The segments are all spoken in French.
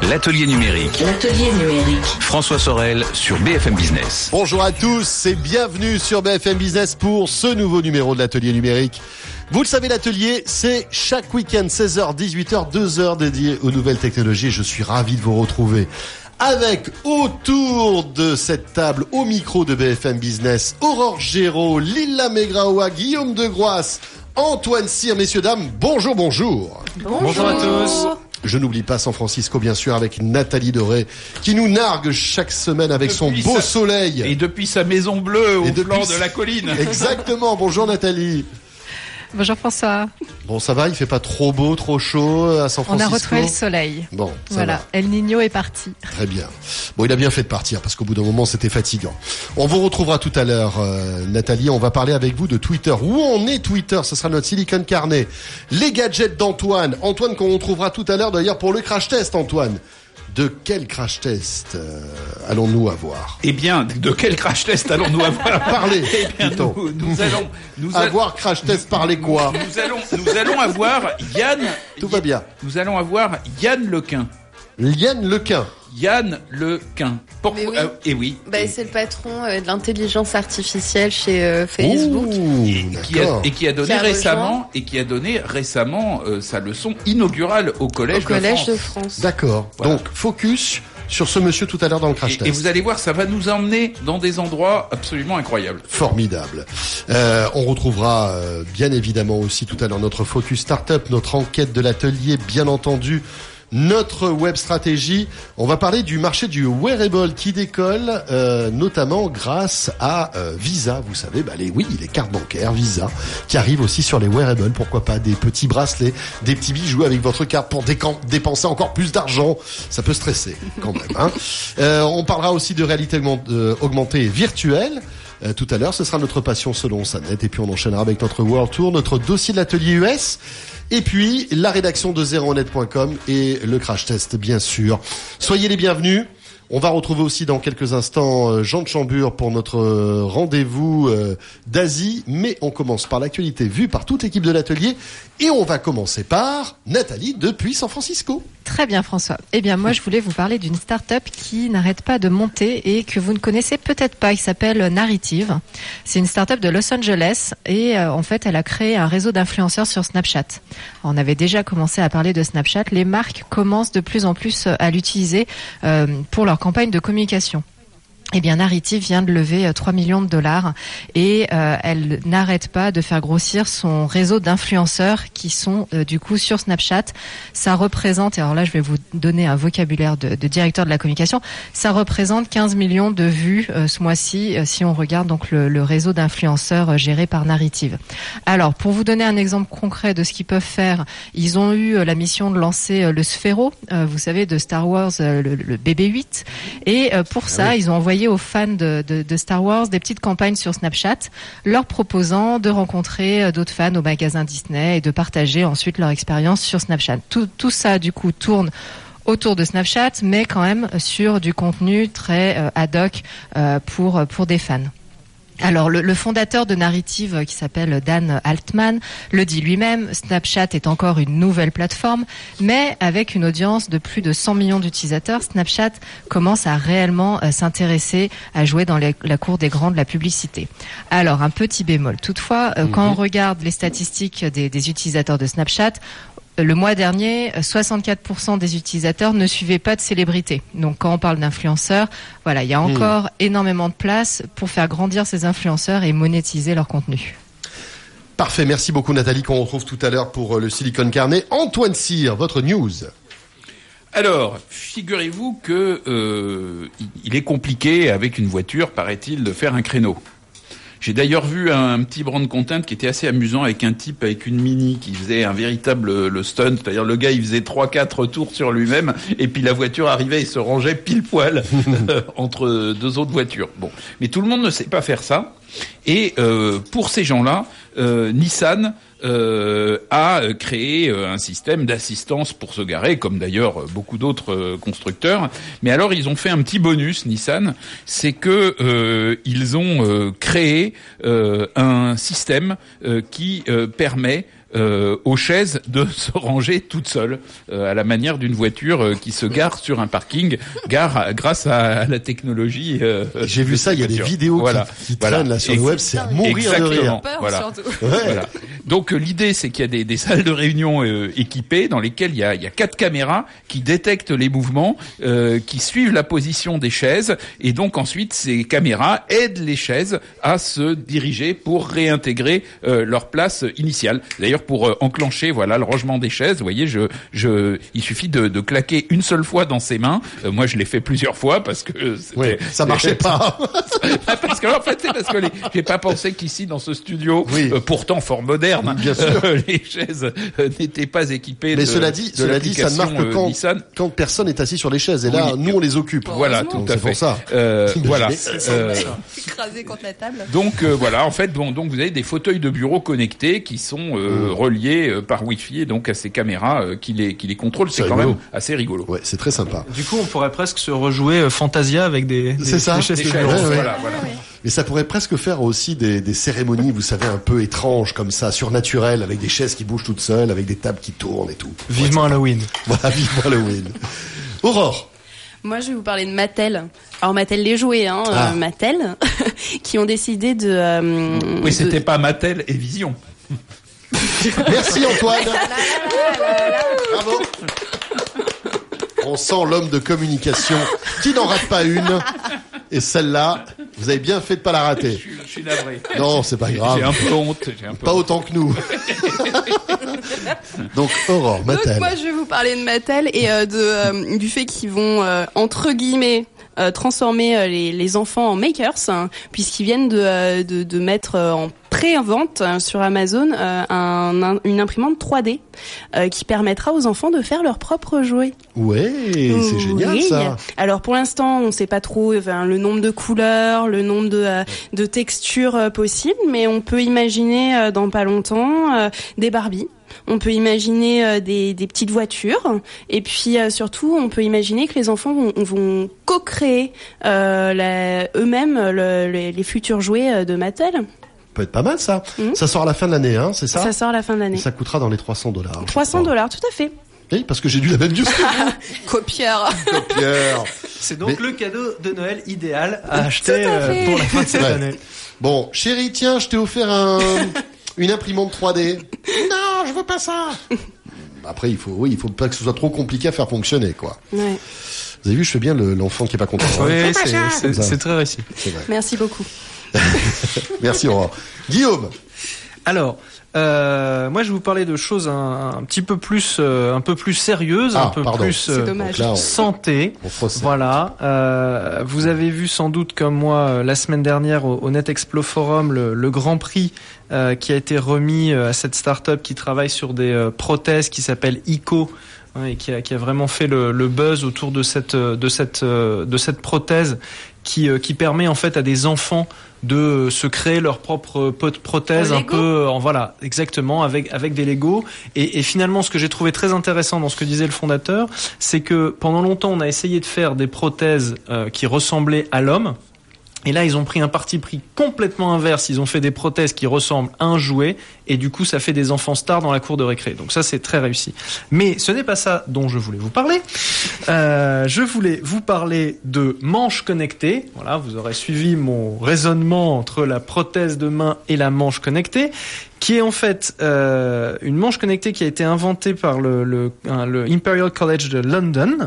L'atelier numérique. L'atelier numérique. François Sorel sur BFM Business. Bonjour à tous et bienvenue sur BFM Business pour ce nouveau numéro de l'atelier numérique. Vous le savez, l'atelier, c'est chaque week-end 16h, 18h, 2 heures dédiées aux nouvelles technologies. Je suis ravi de vous retrouver avec autour de cette table, au micro de BFM Business, Aurore Géraud, Lila Megraoua, Guillaume Degroisse, Antoine Cyr. Messieurs, dames, bonjour, bonjour. Bonjour à tous. Je n'oublie pas San Francisco, bien sûr, avec Nathalie Doré, qui nous nargue chaque semaine avec son beau soleil. Et depuis sa maison bleue au flanc de la colline. Exactement. Bonjour Nathalie. Bonjour François. Bon, ça va, il fait pas trop beau, trop chaud à San Francisco. On a retrouvé le soleil. Bon, ça voilà, va. El Niño est parti. Très bien. Bon, il a bien fait de partir parce qu'au bout d'un moment, c'était fatigant. On vous retrouvera tout à l'heure, Nathalie. On va parler avec vous de Twitter. Où en est Twitter? Ce sera notre Silicon Carnet. Les gadgets d'Antoine. Antoine, qu'on retrouvera tout à l'heure d'ailleurs pour le crash test, Antoine. De quel crash test allons-nous avoir? Eh bien, de quel crash test allons-nous avoir? Parlez. Eh bien, nous allons avoir crash test. Parlez quoi? Nous allons avoir Yann. Tout va bien. Nous allons avoir Yann Lequin. Yann Lequin. Yann Lequin. Mais oui. Et oui. C'est le patron de l'intelligence artificielle chez Facebook. Qui a donné récemment sa leçon inaugurale au Collège de France. D'accord. Voilà. Donc, focus sur ce monsieur tout à l'heure dans le crash test. Et vous allez voir, ça va nous emmener dans des endroits absolument incroyables. Formidable. On retrouvera bien évidemment aussi tout à l'heure notre focus startup, notre enquête de l'atelier, bien entendu. Notre web stratégie, on va parler du marché du wearable qui décolle, notamment grâce à Visa. Vous savez, les cartes bancaires Visa qui arrivent aussi sur les wearables. Pourquoi pas des petits bracelets, des petits bijoux avec votre carte pour dépenser encore plus d'argent. Ça peut stresser quand même. Hein. On parlera aussi de réalité augmentée et virtuelle. Tout à l'heure, ce sera notre passion selon Sanet. Et puis on enchaînera avec notre World Tour, notre dossier de l'atelier US. Et puis, la rédaction de zeronet.com et le crash test, bien sûr. Soyez les bienvenus. On va retrouver aussi dans quelques instants Jean de Chambure pour notre rendez-vous d'Asie. Mais on commence par l'actualité vue par toute l'équipe de l'atelier. Et on va commencer par Nathalie depuis San Francisco. Très bien François. Eh bien moi je voulais vous parler d'une start-up qui n'arrête pas de monter et que vous ne connaissez peut-être pas, qui s'appelle Narrative. C'est une start-up de Los Angeles et en fait elle a créé un réseau d'influenceurs sur Snapchat. On avait déjà commencé à parler de Snapchat, les marques commencent de plus en plus à l'utiliser pour leur campagne de communication. Eh bien, Narrative vient de lever 3 millions de dollars et elle n'arrête pas de faire grossir son réseau d'influenceurs qui sont du coup sur Snapchat. Ça représente, et alors là je vais vous donner un vocabulaire de directeur de la communication, ça représente 15 millions de vues ce mois-ci si on regarde donc le réseau d'influenceurs géré par Narrative. Alors, pour vous donner un exemple concret de ce qu'ils peuvent faire, ils ont eu la mission de lancer le Sphero, vous savez, de Star Wars, le BB-8, et pour ça, ils ont envoyé aux fans de Star Wars des petites campagnes sur Snapchat, leur proposant de rencontrer d'autres fans au magasin Disney et de partager ensuite leur expérience sur Snapchat. Tout ça, du coup, tourne autour de Snapchat, mais quand même sur du contenu très ad hoc pour des fans. Alors, le fondateur de Narrative, qui s'appelle Dan Altman, le dit lui-même, Snapchat est encore une nouvelle plateforme, mais avec une audience de plus de 100 millions d'utilisateurs, Snapchat commence à réellement s'intéresser à jouer dans la cour des grands de la publicité. Alors, un petit bémol. Toutefois, quand on regarde les statistiques des utilisateurs de Snapchat, le mois dernier, 64% des utilisateurs ne suivaient pas de célébrités. Donc, quand on parle d'influenceurs, voilà, il y a encore énormément de place pour faire grandir ces influenceurs et monétiser leur contenu. Parfait, merci beaucoup Nathalie, qu'on retrouve tout à l'heure pour le Silicon Carnet. Antoine Cyr, votre news. Alors, figurez-vous que il est compliqué avec une voiture, paraît-il, de faire un créneau. J'ai d'ailleurs vu un petit brand content qui était assez amusant avec un type avec une Mini qui faisait un véritable le stunt, c'est-à-dire le gars il faisait 3-4 tours sur lui-même et puis la voiture arrivait et se rangeait pile poil entre deux autres voitures. Bon, mais tout le monde ne sait pas faire ça et pour ces gens-là, Nissan a créé un système d'assistance pour se garer, comme d'ailleurs beaucoup d'autres constructeurs. Mais alors, ils ont fait un petit bonus, Nissan, c'est que ils ont créé un système qui permet aux chaises de se ranger toutes seules, à la manière d'une voiture qui se gare sur un parking, grâce à la technologie. J'ai vu ça, il y a des vidéos qui traînent là sur le web, c'est à mourir de rire. Voilà. Donc l'idée, c'est qu'il y a des salles de réunion équipées dans lesquelles il y a 4 caméras qui détectent les mouvements, qui suivent la position des chaises, et donc ensuite ces caméras aident les chaises à se diriger pour réintégrer leur place initiale. D'ailleurs, pour enclencher le rangement des chaises, vous voyez, il suffit de claquer une seule fois dans ses mains. Moi, je l'ai fait plusieurs fois parce que ça marchait pas. Parce que en fait, c'est parce que j'ai pas pensé qu'ici dans ce studio, pourtant fort moderne, bien sûr, les chaises n'étaient pas équipées. Mais cela dit, ça ne marque que quand personne n'est assis sur les chaises. Et là, nous, on les occupe. Voilà, tout à fait. C'est pour ça. Voilà. Écrasé contre la table. Donc en fait, donc vous avez des fauteuils de bureau connectés qui sont reliés par Wi-Fi et donc à ces caméras qui les contrôlent. C'est quand même assez rigolo. Ouais, c'est très sympa. Du coup, on pourrait presque se rejouer Fantasia avec des chaises de bureau. Voilà. Mais ça pourrait presque faire aussi des cérémonies, vous savez, un peu étranges comme ça, surnaturelles, avec des chaises qui bougent toutes seules, avec des tables qui tournent et tout. Vivement Halloween. Voilà, vivement Halloween. Aurore. Moi, je vais vous parler de Mattel. Alors Mattel les jouets, Mattel, qui ont décidé de. Oui, c'était pas Mattel et Vision. Merci Antoine. Bravo. On sent l'homme de communication qui n'en rate pas une. Et celle-là, vous avez bien fait de pas la rater. Je suis navré. Non, c'est pas grave. J'ai un peu honte. Pas autant que nous. Donc Aurore, Mattel. Donc moi, je vais vous parler de Mattel et du fait qu'ils vont entre guillemets transformer les enfants en makers, puisqu'ils viennent de mettre en pré-vente sur Amazon une imprimante 3D qui permettra aux enfants de faire leurs propres jouets. Ouais, c'est génial ça. Alors pour l'instant, on sait pas trop le nombre de couleurs, le nombre de textures possibles, mais on peut imaginer dans pas longtemps des Barbie. On peut imaginer des petites voitures, et puis surtout on peut imaginer que les enfants vont co-créer eux-mêmes les futurs jouets de Mattel. Peut être pas mal ça. Ça sort à la fin de l'année, c'est ça ? Ça sort à la fin de l'année. Et ça coûtera dans les $300. $300, tout à fait. Oui, parce que j'ai lu la même news. Copieur. C'est donc le cadeau de Noël idéal à acheter pour la fin de cette année. Bon, chérie, tiens, je t'ai offert une imprimante 3D. Non, je veux pas ça. Après, il faut pas que ce soit trop compliqué à faire fonctionner, quoi. Ouais. Vous avez vu, je fais bien l'enfant qui est pas content. Oui, c'est très réussi. Merci beaucoup. Merci Aurore. Guillaume. Alors, moi je vais vous parler de choses un petit peu plus, un peu plus sérieuses, un peu plus santé. Voilà. Vous avez vu sans doute comme moi la semaine dernière au NetExplo Forum le Grand Prix qui a été remis à cette start-up qui travaille sur des prothèses qui s'appelle ICO. Et qui a vraiment fait le buzz autour de cette prothèse qui permet en fait à des enfants de se créer leur propre prothèse un peu exactement avec des Lego et finalement ce que j'ai trouvé très intéressant dans ce que disait le fondateur, c'est que pendant longtemps on a essayé de faire des prothèses qui ressemblaient à l'homme. Et là, ils ont pris un parti pris complètement inverse. Ils ont fait des prothèses qui ressemblent à un jouet. Et du coup, ça fait des enfants stars dans la cour de récré. Donc ça, c'est très réussi. Mais ce n'est pas ça dont je voulais vous parler. Je voulais vous parler de manches connectées. Voilà, vous aurez suivi mon raisonnement entre la prothèse de main et la manche connectée, qui est en fait une manche connectée qui a été inventée par le Imperial College de London.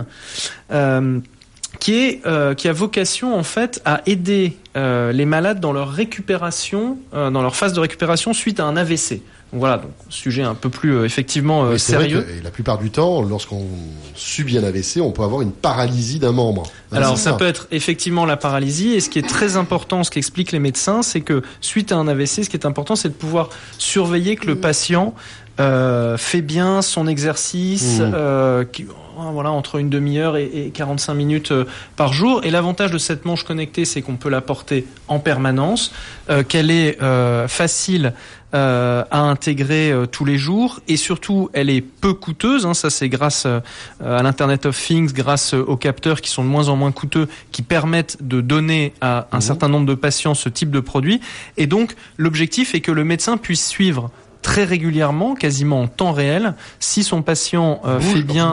Qui a vocation en fait à aider les malades dans leur récupération, dans leur phase de récupération suite à un AVC. Donc voilà, donc sujet un peu plus effectivement sérieux. Vrai que, et la plupart du temps, lorsqu'on subit un AVC, on peut avoir une paralysie d'un membre. Alors ça peut être effectivement la paralysie, et ce qui est très important, ce qu'expliquent les médecins, c'est que suite à un AVC, ce qui est important, c'est de pouvoir surveiller que le patient fait bien son exercice, entre une demi-heure et 45 minutes par jour. Et l'avantage de cette manche connectée, c'est qu'on peut la porter en permanence, qu'elle est facile à intégrer tous les jours, et surtout elle est peu coûteuse. Ça c'est grâce à l'Internet of Things, grâce aux capteurs qui sont de moins en moins coûteux, qui permettent de donner à un certain nombre de patients ce type de produit. Et donc l'objectif est que le médecin puisse suivre très régulièrement, quasiment en temps réel, si son patient fait bien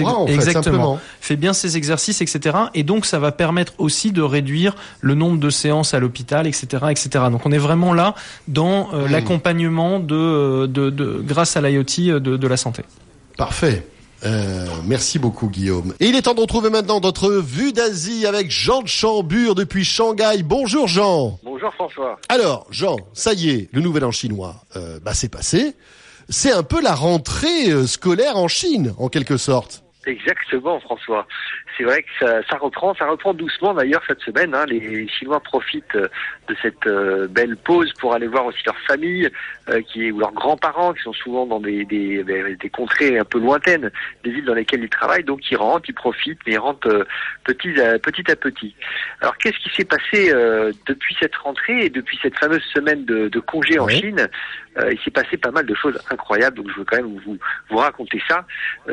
fait bien ses exercices, etc. Et donc ça va permettre aussi de réduire le nombre de séances à l'hôpital, etc., etc. Donc on est vraiment là dans l'accompagnement grâce à l'IoT de la santé. Parfait. Merci beaucoup Guillaume. Et il est temps de retrouver maintenant notre vue d'Asie avec Jean de Chambure depuis Shanghai. Bonjour Jean. Bonjour François. Alors Jean, ça y est, le nouvel an chinois, c'est passé. C'est un peu la rentrée scolaire en Chine, en quelque sorte. Exactement François. C'est vrai que ça reprend doucement d'ailleurs cette semaine. Les Chinois profitent de cette belle pause pour aller voir aussi leur famille ou leurs grands-parents qui sont souvent dans des contrées un peu lointaines des villes dans lesquelles ils travaillent. Donc ils rentrent, ils profitent, mais ils rentrent petit à petit. Alors qu'est-ce qui s'est passé depuis cette rentrée et depuis cette fameuse semaine de congé en Chine? Il s'est passé pas mal de choses incroyables, donc je veux quand même vous raconter ça.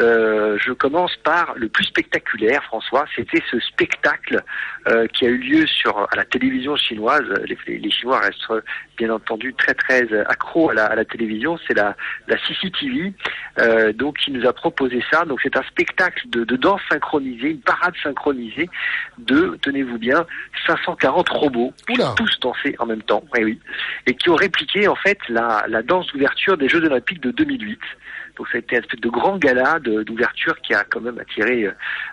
Je commence par le plus spectaculaire, François. C'était ce spectacle qui a eu lieu à la télévision chinoise. Les Chinois restent bien entendu très très accros à la télévision. C'est la CCTV, donc qui nous a proposé ça. Donc c'est un spectacle de danse synchronisée, une parade synchronisée de, tenez-vous bien, 540 robots qui ont tous dansé en même temps. Oui, et qui ont répliqué en fait la danse d'ouverture des Jeux Olympiques de 2008. Donc ça a été un espèce de grand gala d'ouverture qui a quand même attiré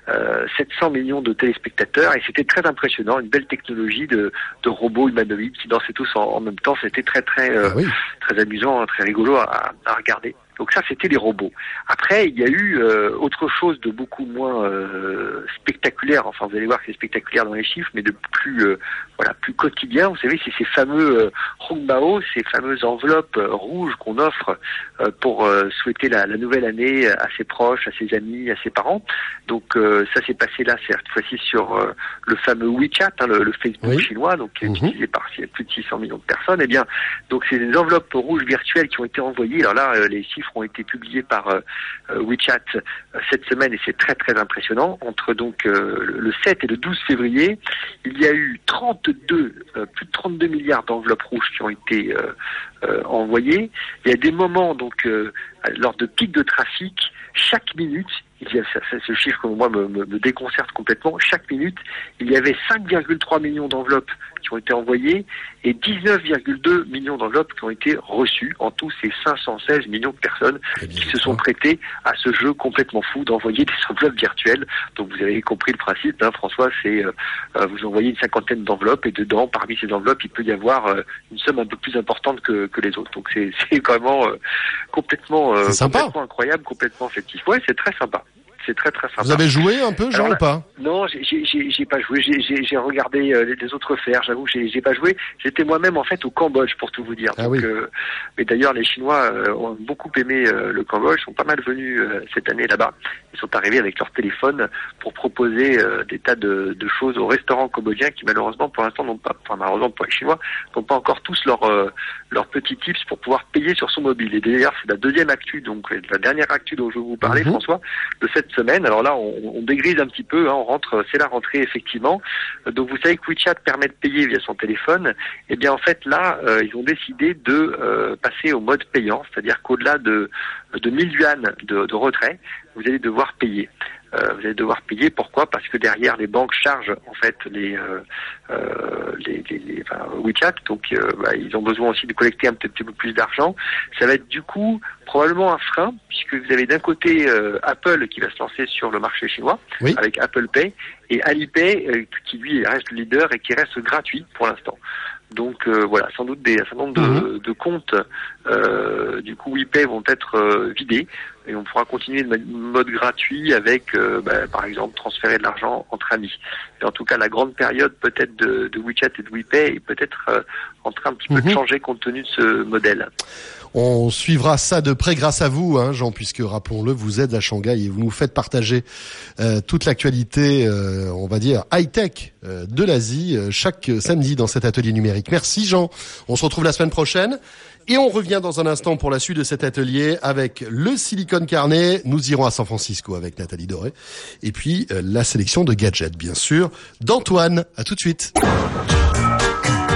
700 millions de téléspectateurs et c'était très impressionnant, une belle technologie de robots humanoïdes qui dansaient tous en même temps. C'était très très très amusant, très rigolo à regarder. Donc ça, c'était les robots. Après, il y a eu autre chose de beaucoup moins spectaculaire. Enfin, vous allez voir que c'est spectaculaire dans les chiffres, mais de plus quotidien. Vous savez, c'est ces fameux hongbao, ces fameuses enveloppes rouges qu'on offre pour souhaiter la nouvelle année à ses proches, à ses amis, à ses parents. Donc ça s'est passé là, cette fois-ci sur le fameux WeChat, le Facebook chinois, donc qui est utilisé par plus de 600 millions de personnes. Eh bien, donc c'est des enveloppes rouges virtuelles qui ont été envoyées. Alors là, les chiffres ont été publiés par WeChat cette semaine et c'est très très impressionnant. Entre donc le 7 et le 12 février, il y a eu plus de 32 milliards d'enveloppes rouges qui ont été envoyées. Il y a des moments donc lors de pics de trafic, chaque minute, ce chiffre moi me déconcerte complètement. Chaque minute, il y avait 5,3 millions d'enveloppes qui ont été envoyées et 19,2 millions d'enveloppes qui ont été reçues. En tout, c'est 516 millions de personnes qui se sont prêtées à ce jeu complètement fou d'envoyer des enveloppes virtuelles. Donc vous avez compris le principe, François, c'est vous envoyez une cinquantaine d'enveloppes et dedans, parmi ces enveloppes, il peut y avoir une somme un peu plus importante que les autres. Donc c'est vraiment complètement incroyable, complètement effectif. Ouais, c'est très sympa. C'est très très sympa. Vous avez joué un peu, Jean, ou pas? Non, j'ai pas joué. J'ai regardé les autres faire. J'avoue, j'ai pas joué. J'étais moi-même en fait au Cambodge pour tout vous dire. Donc, mais d'ailleurs, les Chinois ont beaucoup aimé le Cambodge. Ils sont pas mal venus cette année là-bas. Ils sont arrivés avec leur téléphone pour proposer des tas de choses aux restaurants cambodgiens qui malheureusement pour l'instant malheureusement pour les Chinois n'ont pas encore tous leurs petits tips pour pouvoir payer sur son mobile. Et d'ailleurs, c'est la deuxième actu, donc la dernière actu dont je vais vous parler, François, de cette semaine. Alors là, on dégrise un petit peu, on rentre, c'est la rentrée effectivement. Donc vous savez que WeChat permet de payer via son téléphone. Et bien en fait là, ils ont décidé de passer au mode payant, c'est-à-dire qu'au-delà de 1000 yuan de retrait, vous allez devoir payer. Vous allez devoir payer. Pourquoi? Parce que derrière les banques chargent en fait les WeChat, donc ils ont besoin aussi de collecter un petit peu plus d'argent. Ça va être du coup probablement un frein puisque vous avez d'un côté Apple qui va se lancer sur le marché chinois avec Apple Pay et Alipay qui lui reste le leader et qui reste gratuit pour l'instant. Donc voilà, sans doute un certain nombre de comptes du coup WePay vont être vidés et on pourra continuer de mode gratuit avec par exemple transférer de l'argent entre amis. Et en tout cas, la grande période peut-être de WeChat et de WePay est peut-être en train un petit peu de changer compte tenu de ce modèle. On suivra ça de près grâce à vous, Jean, puisque, rappelons-le, vous êtes à Shanghai et vous nous faites partager toute l'actualité, on va dire, high-tech de l'Asie chaque samedi dans cet atelier numérique. Merci, Jean. On se retrouve la semaine prochaine. Et on revient dans un instant pour la suite de cet atelier avec le Silicon Carnet. Nous irons à San Francisco avec Nathalie Doré. Et puis, la sélection de gadgets, bien sûr, d'Antoine. À tout de suite.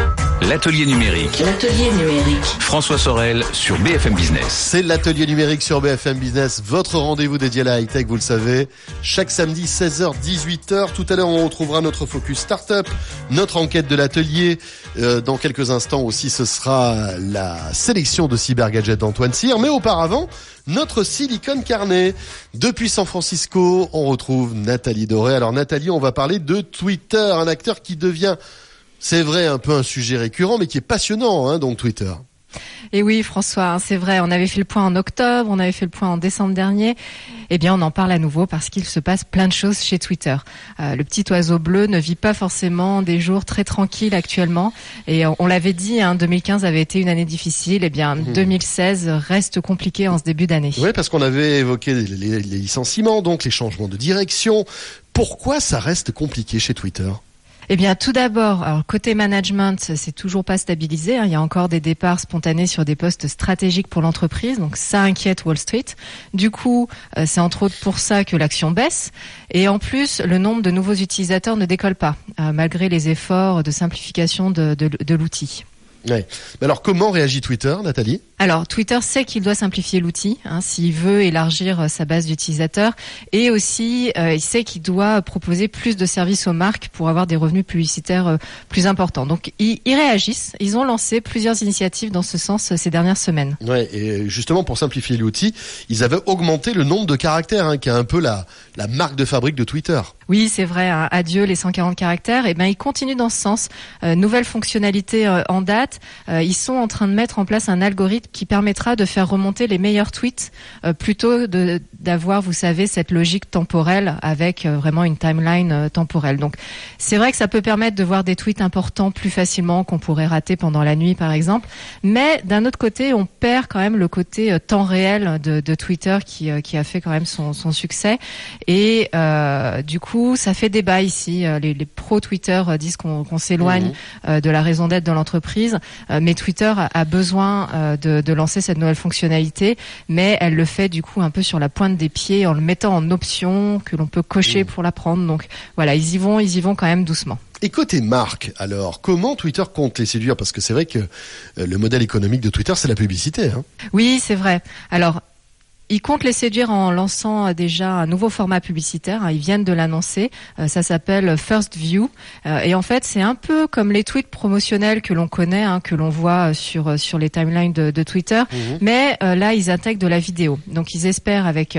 L'atelier numérique. L'atelier numérique. François Sorel sur BFM Business. C'est l'atelier numérique sur BFM Business, votre rendez-vous dédié à la high-tech, vous le savez. Chaque samedi, 16h, 18h. Tout à l'heure, on retrouvera notre focus start-up, notre enquête de l'atelier. Dans quelques instants aussi, ce sera la sélection de cybergadgets d'Antoine Cyr. Mais auparavant, notre Silicon Carnet. Depuis San Francisco, on retrouve Nathalie Doré. Alors Nathalie, on va parler de Twitter, un acteur qui devient, c'est vrai, un peu un sujet récurrent, mais qui est passionnant, donc Twitter. Et oui, François, c'est vrai, on avait fait le point en octobre, on avait fait le point en décembre dernier. Eh bien, on en parle à nouveau parce qu'il se passe plein de choses chez Twitter. Le petit oiseau bleu ne vit pas forcément des jours très tranquilles actuellement. Et on l'avait dit, 2015 avait été une année difficile. Eh bien, 2016 reste compliqué en ce début d'année. Oui, parce qu'on avait évoqué les licenciements, donc les changements de direction. Pourquoi ça reste compliqué chez Twitter ? Eh bien, tout d'abord, alors côté management, c'est toujours pas stabilisé. Il y a encore des départs spontanés sur des postes stratégiques pour l'entreprise, donc ça inquiète Wall Street. Du coup, c'est entre autres pour ça que l'action baisse. Et en plus, le nombre de nouveaux utilisateurs ne décolle pas, malgré les efforts de simplification de l'outil. Ouais. Mais alors, comment réagit Twitter, Nathalie ? Alors, Twitter sait qu'il doit simplifier l'outil, s'il veut élargir sa base d'utilisateurs, et aussi il sait qu'il doit proposer plus de services aux marques pour avoir des revenus publicitaires plus importants. Donc, ils réagissent. Ils ont lancé plusieurs initiatives dans ce sens ces dernières semaines. Ouais, et justement pour simplifier l'outil, ils avaient augmenté le nombre de caractères, qui est un peu la marque de fabrique de Twitter. Oui, c'est vrai. Adieu les 140 caractères. Et ben, ils continuent dans ce sens. Nouvelle fonctionnalité en date. Ils sont en train de mettre en place un algorithme qui permettra de faire remonter les meilleurs tweets plutôt d'avoir, vous savez, cette logique temporelle avec vraiment une timeline temporelle. Donc, c'est vrai que ça peut permettre de voir des tweets importants plus facilement qu'on pourrait rater pendant la nuit, par exemple. Mais d'un autre côté, on perd quand même le côté temps réel de Twitter qui a fait quand même son succès. Et du coup, ça fait débat ici. Les pros Twitter disent qu'on s'éloigne de la raison d'être de l'entreprise. Mais Twitter a besoin de lancer cette nouvelle fonctionnalité, mais elle le fait du coup un peu sur la pointe des pieds en le mettant en option que l'on peut cocher pour la prendre. Donc voilà, ils y vont quand même doucement. Et côté marque, alors, comment Twitter compte les séduire ? Parce que c'est vrai que le modèle économique de Twitter, c'est la publicité. Oui, c'est vrai. Alors, ils comptent les séduire en lançant déjà un nouveau format publicitaire. Ils viennent de l'annoncer. Ça s'appelle First View. Et en fait, c'est un peu comme les tweets promotionnels que l'on connaît, que l'on voit sur les timelines de Twitter. Mais là, ils intègrent de la vidéo. Donc, ils espèrent avec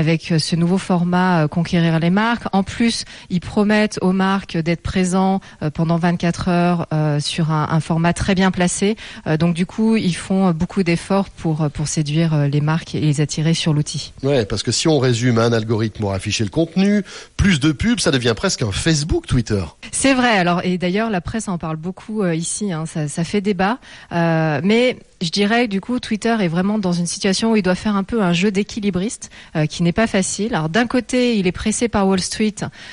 ce nouveau format conquérir les marques. En plus, ils promettent aux marques d'être présents pendant 24 heures sur un format très bien placé. Donc, du coup, ils font beaucoup d'efforts pour séduire les marques et les attirer sur l'outil. Ouais, parce que si on résume un algorithme pour afficher le contenu, plus de pubs, ça devient presque un Facebook Twitter. C'est vrai. Alors, et d'ailleurs, la presse en parle beaucoup ici. Ça fait débat. Mais je dirais, du coup, Twitter est vraiment dans une situation où il doit faire un peu un jeu d'équilibriste qui n'est pas facile. Alors, d'un côté, il est pressé par Wall Street,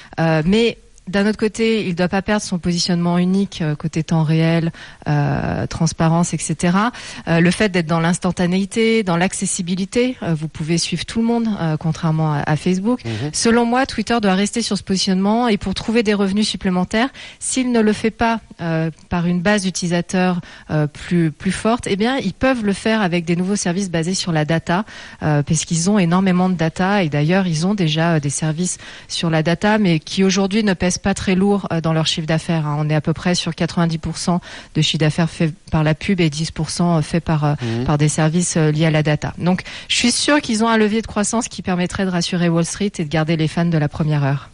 mais d'un autre côté, il ne doit pas perdre son positionnement unique côté temps réel, transparence, etc. Le fait d'être dans l'instantanéité, dans l'accessibilité, vous pouvez suivre tout le monde, contrairement à Facebook. Selon moi, Twitter doit rester sur ce positionnement et pour trouver des revenus supplémentaires, s'il ne le fait pas par une base d'utilisateurs plus forte, eh bien, ils peuvent le faire avec des nouveaux services basés sur la data, parce qu'ils ont énormément de data et d'ailleurs, ils ont déjà des services sur la data, mais qui aujourd'hui ne pèsent pas très lourd dans leur chiffre d'affaires. On est à peu près sur 90% de chiffre d'affaires fait par la pub et 10% fait par des services liés à la data. Donc, je suis sûr qu'ils ont un levier de croissance qui permettrait de rassurer Wall Street et de garder les fans de la première heure.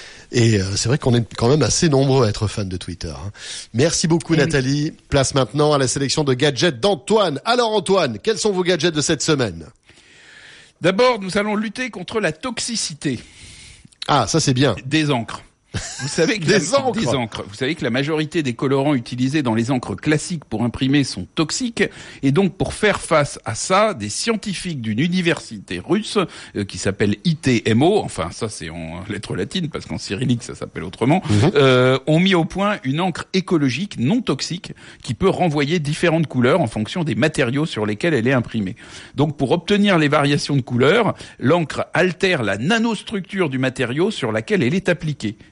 Et c'est vrai qu'on est quand même assez nombreux à être fans de Twitter. Merci beaucoup Nathalie. Place maintenant à la sélection de gadgets d'Antoine. Alors Antoine, quels sont vos gadgets de cette semaine ? D'abord, nous allons lutter contre la toxicité. Ah, ça c'est bien. Des encres. Vous savez que des encres. Vous savez que la majorité des colorants utilisés dans les encres classiques pour imprimer sont toxiques, et donc pour faire face à ça, des scientifiques d'une université russe qui s'appelle ITMO, enfin ça c'est en lettres latines parce qu'en cyrillique ça s'appelle autrement, ont mis au point une encre écologique non toxique qui peut renvoyer différentes couleurs en fonction des matériaux sur lesquels elle est imprimée. Donc pour obtenir les variations de couleurs, l'encre altère la nanostructure du matériau sur laquelle elle est appliquée.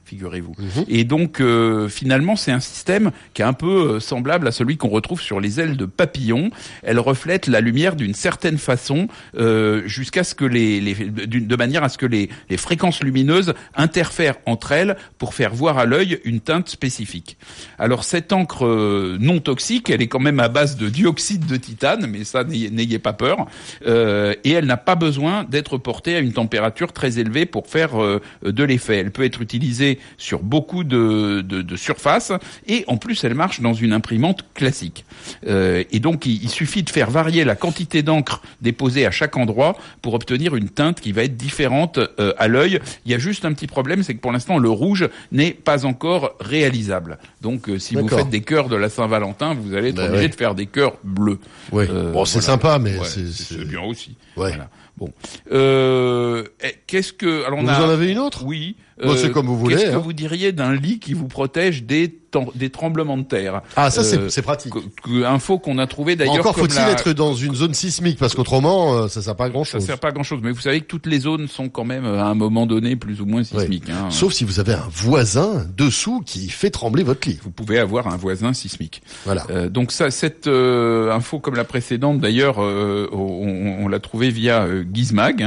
figurez-vous. Et donc finalement c'est un système qui est un peu semblable à celui qu'on retrouve sur les ailes de papillon. Elle reflète la lumière d'une certaine façon jusqu'à ce que de manière à ce que les fréquences lumineuses interfèrent entre elles pour faire voir à l'œil une teinte spécifique. Alors cette encre non toxique, elle est quand même à base de dioxyde de titane, mais ça n'ayez pas peur, et elle n'a pas besoin d'être portée à une température très élevée pour faire de l'effet. Elle peut être utilisée sur beaucoup de surfaces, et en plus elle marche dans une imprimante classique. Et donc il suffit de faire varier la quantité d'encre déposée à chaque endroit pour obtenir une teinte qui va être différente à l'œil. Il y a juste un petit problème, c'est que pour l'instant le rouge n'est pas encore réalisable. Donc si vous faites des cœurs de la Saint-Valentin, vous allez être obligé de faire des cœurs bleus. Oui. Bon, c'est sympa, mais c'est bien aussi. Ouais. Voilà. Bon. Qu'est-ce que... Alors vous en avez une autre ? Oui. C'est comme vous voulez. Qu'est-ce que vous diriez d'un lit qui vous protège des tremblements de terre ? Ah, ça c'est pratique. Info qu'on a trouvé d'ailleurs. Encore faut-il être dans une zone sismique, parce qu'autrement ça sert pas à grand-chose. Ça sert pas à grand-chose, mais vous savez que toutes les zones sont quand même à un moment donné plus ou moins sismiques. Oui. Sauf si vous avez un voisin dessous qui fait trembler votre lit. Vous pouvez avoir un voisin sismique. Voilà. Donc ça, cette info comme la précédente d'ailleurs, on l'a trouvée via Gizmag,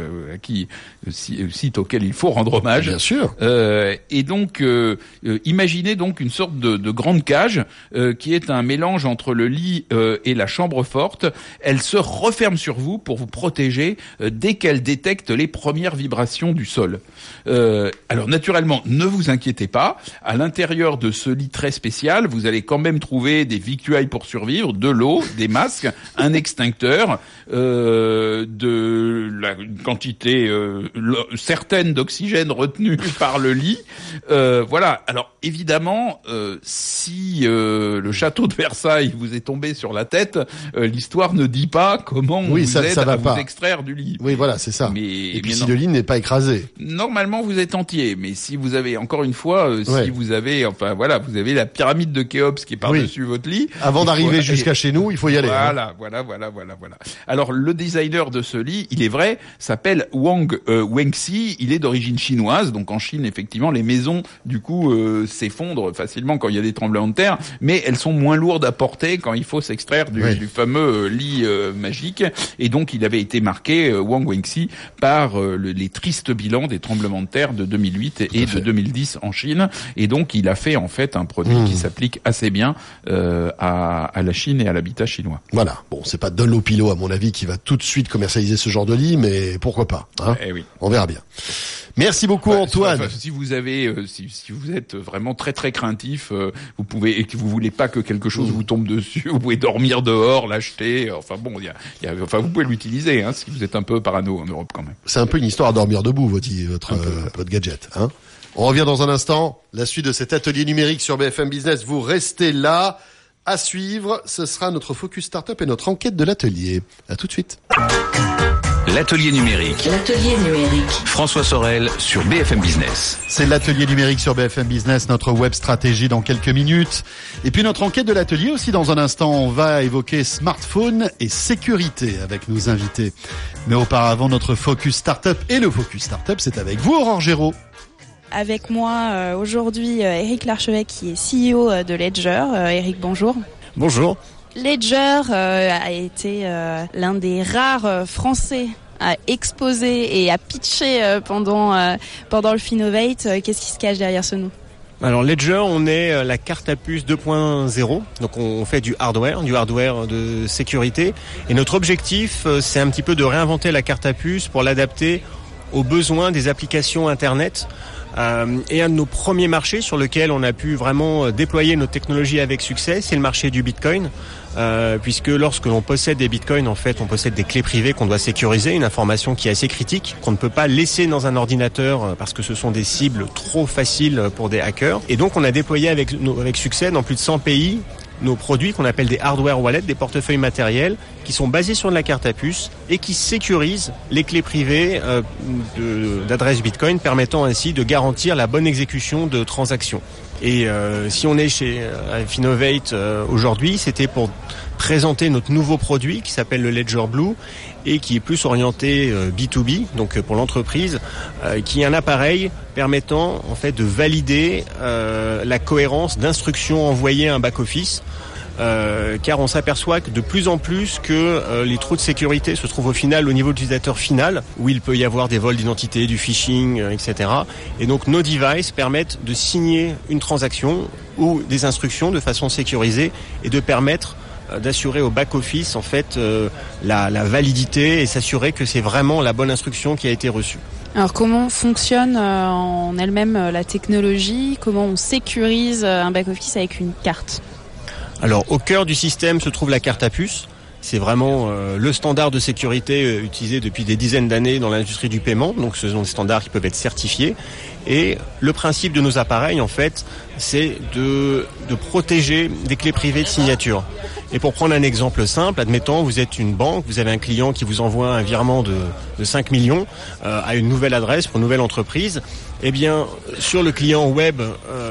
site auquel il faut rendre hommage. Bien sûr. Et donc, imaginez donc une sorte de grande cage qui est un mélange entre le lit et la chambre forte. Elle se referme sur vous pour vous protéger dès qu'elle détecte les premières vibrations du sol. Alors naturellement, ne vous inquiétez pas. À l'intérieur de ce lit très spécial, vous allez quand même trouver des victuailles pour survivre, de l'eau, des masques, un extincteur, une quantité certaine d'oxygène retenu par le lit. Voilà. Alors évidemment, si le château de Versailles vous est tombé sur la tête, l'histoire ne dit pas comment vous aide à vous extraire du lit. Oui, voilà, c'est ça. Et puis si le lit n'est pas écrasé. Normalement, vous êtes entier. Mais si vous avez, encore une fois, si vous avez, vous avez la pyramide de Khéops qui est par-dessus votre lit. Avant d'arriver jusqu'à chez nous, il faut y aller. Voilà. Alors, le designer de ce lit, il est vrai, s'appelle Wang Wengxi. Il est d'origine chinoise. Donc, en Chine, effectivement, les maisons, du coup, s'effondrent facilement quand il y a des tremblements de terre. Mais elles sont moins lourdes à porter quand il faut s'extraire du fameux lit magique. Et donc, il avait été marqué, Wang Wengxi, par les tristes bilans des tremblements de terre de 2008 et de 2010 en Chine. Et donc, il a fait, en fait, un produit qui s'applique assez bien à la Chine et à l'habitat chinois. Voilà. Bon, c'est pas Dunlopillo, à mon avis, qui va tout de suite commercialiser ce genre de lit, mais pourquoi pas, hein. Oui. On verra bien. Merci beaucoup, Antoine. Si vous avez, si vous êtes vraiment très très craintif, vous pouvez, et que vous voulez pas que quelque chose vous tombe dessus, vous pouvez dormir dehors, l'acheter. Enfin bon, vous pouvez l'utiliser, hein, si vous êtes un peu parano en Europe quand même. C'est un peu une histoire à dormir debout, votre gadget, hein. On revient dans un instant. La suite de cet atelier numérique sur BFM Business. Vous restez là. À suivre, ce sera notre Focus Startup et notre enquête de l'atelier. À tout de suite. L'atelier numérique. L'atelier numérique. François Sorel sur BFM Business. C'est l'atelier numérique sur BFM Business, notre web stratégie dans quelques minutes. Et puis notre enquête de l'atelier aussi dans un instant. On va évoquer smartphone et sécurité avec nos invités. Mais auparavant, notre Focus Startup et le Focus Startup, c'est avec vous, Aurore Géraud. Avec moi aujourd'hui Eric Larchevêque qui est CEO de Ledger. Eric, bonjour. Bonjour. Ledger a été l'un des rares Français à exposer et à pitcher pendant le Finovate. Qu'est-ce qui se cache derrière ce nom ? Alors Ledger, on est la carte à puce 2.0, donc on fait du hardware de sécurité. Et notre objectif, c'est un petit peu de réinventer la carte à puce pour l'adapter aux besoins des applications Internet. Et un de nos premiers marchés sur lequel on a pu vraiment déployer nos technologies avec succès, c'est le marché du Bitcoin. Puisque lorsque l'on possède des bitcoins, en fait, on possède des clés privées qu'on doit sécuriser, une information qui est assez critique, qu'on ne peut pas laisser dans un ordinateur parce que ce sont des cibles trop faciles pour des hackers. Et donc, on a déployé avec succès dans plus de 100 pays nos produits qu'on appelle des hardware wallets, des portefeuilles matériels qui sont basés sur de la carte à puce et qui sécurisent les clés privées d'adresses bitcoin, permettant ainsi de garantir la bonne exécution de transactions. Et si on est chez Finovate aujourd'hui, c'était pour présenter notre nouveau produit qui s'appelle le Ledger Blue et qui est plus orienté B2B, donc pour l'entreprise, qui est un appareil permettant en fait de valider la cohérence d'instructions envoyées à un back-office. Car on s'aperçoit que de plus en plus que les trous de sécurité se trouvent au final au niveau de l'utilisateur final, où il peut y avoir des vols d'identité, du phishing, etc. Et donc nos devices permettent de signer une transaction ou des instructions de façon sécurisée et de permettre d'assurer au back-office en fait la validité et s'assurer que c'est vraiment la bonne instruction qui a été reçue. Alors comment fonctionne en elle-même la technologie? Comment on sécurise un back-office avec une carte? Alors au cœur du système se trouve la carte à puce. C'est vraiment le standard de sécurité utilisé depuis des dizaines d'années dans l'industrie du paiement. Donc ce sont des standards qui peuvent être certifiés. Et le principe de nos appareils, en fait, c'est de protéger des clés privées de signature. Et pour prendre un exemple simple, admettons, vous êtes une banque, vous avez un client qui vous envoie un virement de 5 millions à une nouvelle adresse pour une nouvelle entreprise. Eh bien, sur le client web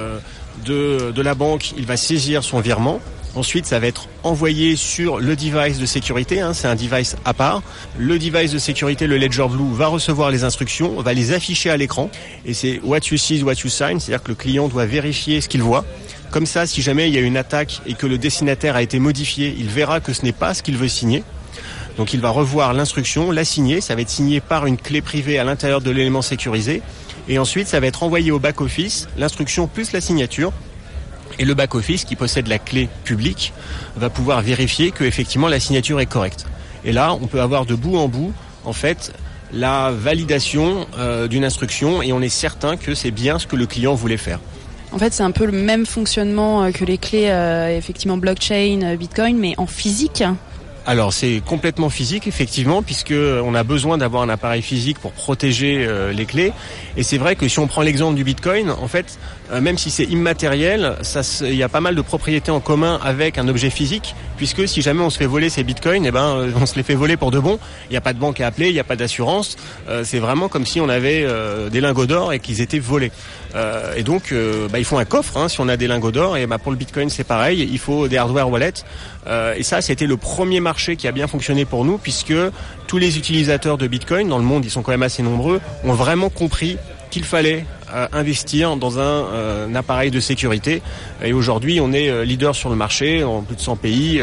de la banque, il va saisir son virement. Ensuite, ça va être envoyé sur le device de sécurité, c'est un device à part. Le device de sécurité, le Ledger Blue, va recevoir les instructions, va les afficher à l'écran. Et c'est what you see is what you sign, c'est-à-dire que le client doit vérifier ce qu'il voit. Comme ça, si jamais il y a une attaque et que le destinataire a été modifié, il verra que ce n'est pas ce qu'il veut signer. Donc il va revoir l'instruction, la signer, ça va être signé par une clé privée à l'intérieur de l'élément sécurisé. Et ensuite, ça va être envoyé au back-office, l'instruction plus la signature. Et le back-office, qui possède la clé publique, va pouvoir vérifier que effectivement la signature est correcte. Et là, on peut avoir de bout en bout, en fait, la validation d'une instruction et on est certain que c'est bien ce que le client voulait faire. En fait, c'est un peu le même fonctionnement que les clés, effectivement, blockchain, Bitcoin, mais en physique. Alors c'est complètement physique effectivement puisque on a besoin d'avoir un appareil physique pour protéger les clés et c'est vrai que si on prend l'exemple du Bitcoin en fait même si c'est immatériel il y a pas mal de propriétés en commun avec un objet physique puisque si jamais on se fait voler ces Bitcoins on se les fait voler pour de bon, il n'y a pas de banque à appeler, il n'y a pas d'assurance, c'est vraiment comme si on avait des lingots d'or et qu'ils étaient volés et donc il faut un coffre si on a des lingots d'or et pour le Bitcoin c'est pareil, il faut des hardware wallets et ça c'était le premier marché qui a bien fonctionné pour nous puisque tous les utilisateurs de Bitcoin dans le monde, ils sont quand même assez nombreux, ont vraiment compris qu'il fallait investir dans un appareil de sécurité et aujourd'hui on est leader sur le marché en plus de 100 pays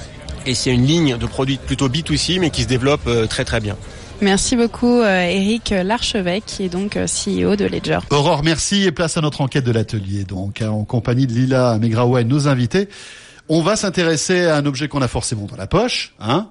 et c'est une ligne de produits plutôt B2C mais qui se développe très très bien. Merci beaucoup Eric Larchevêque qui est donc CEO de Ledger. Aurore, merci et place à notre enquête de l'atelier donc en compagnie de Lila Megraoua et nos invités. On va s'intéresser à un objet qu'on a forcément dans la poche,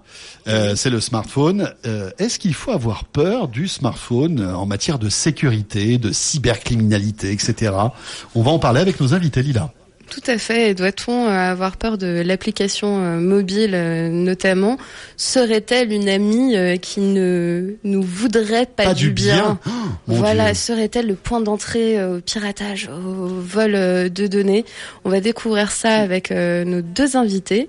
c'est le smartphone. Est-ce qu'il faut avoir peur du smartphone en matière de sécurité, de cybercriminalité, etc. On va en parler avec nos invités, Lila. Tout à fait. Et doit-on avoir peur de l'application mobile notamment? Serait-elle une amie qui ne nous voudrait pas du bien? Voilà, serait-elle le point d'entrée au piratage, au vol de données? On va découvrir ça avec nos deux invités.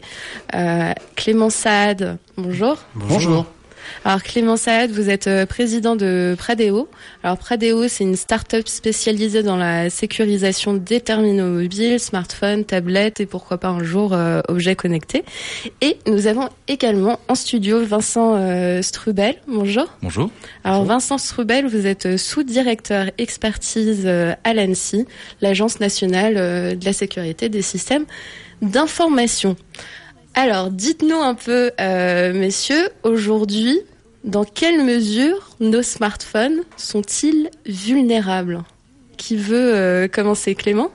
Clément Saad, bonjour. Bonjour. Alors Clément Saad, vous êtes président de Pradeo. Alors Pradeo, c'est une start-up spécialisée dans la sécurisation des terminaux mobiles, smartphones, tablettes et pourquoi pas un jour objets connectés. Et nous avons également en studio Vincent Strubel. Bonjour. Bonjour. Alors Vincent Strubel, vous êtes sous-directeur expertise à l'ANSSI, l'Agence nationale de la sécurité des systèmes d'information. Alors, dites-nous un peu, messieurs, aujourd'hui, dans quelle mesure nos smartphones sont-ils vulnérables? Qui veut commencer, Clément?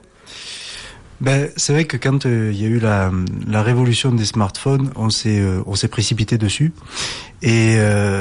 C'est vrai que quand il y a eu la révolution des smartphones, on s'est précipité dessus et